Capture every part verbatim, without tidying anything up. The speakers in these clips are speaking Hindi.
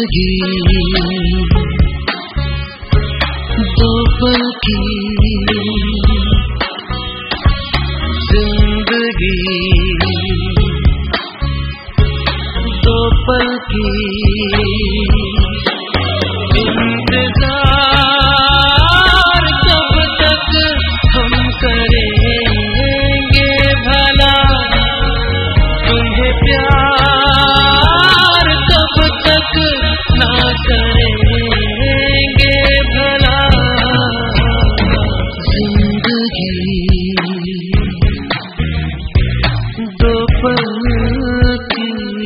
जिंदगी दो पल की जिंदगी दो पल की इंतजार कब तक हम करेंगे भला तुम्हें प्यार कब तक ना करेंगे भला जिंदगी दो पल की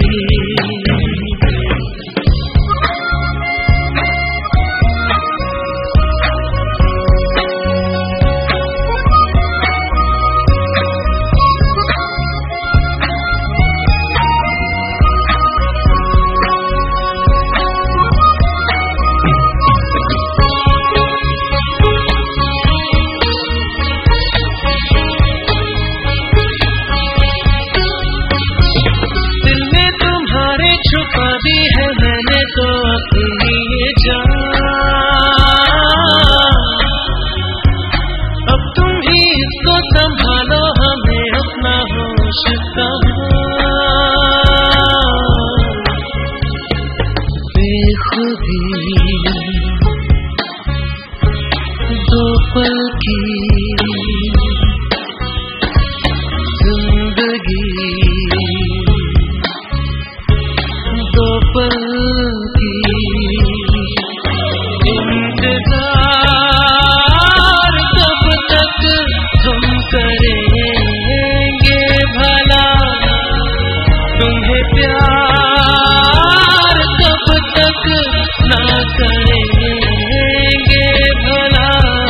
छुपा दी है मैंने तो अपनी ये जान, अब तुम ही इसको संभालो हमें अपना होश बेखुदी दो पल की जिंदगी दो पल की इंतजार कब तक हम करेंगे भला तुम्हें प्यार कब तक ना करेंगे भला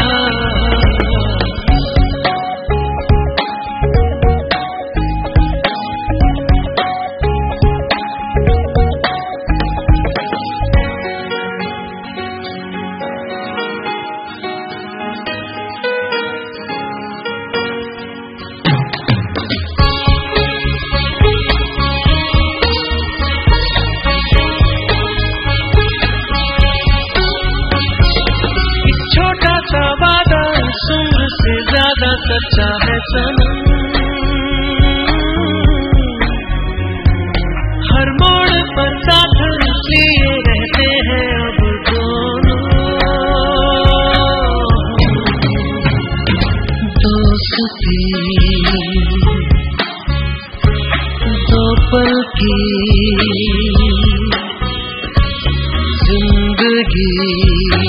उम्र से ज्यादा सच्चा है सनम, हर मोड़ पर साथ लिए रहते हैं अब दोनों दोस्ती दो पल की जिंदगी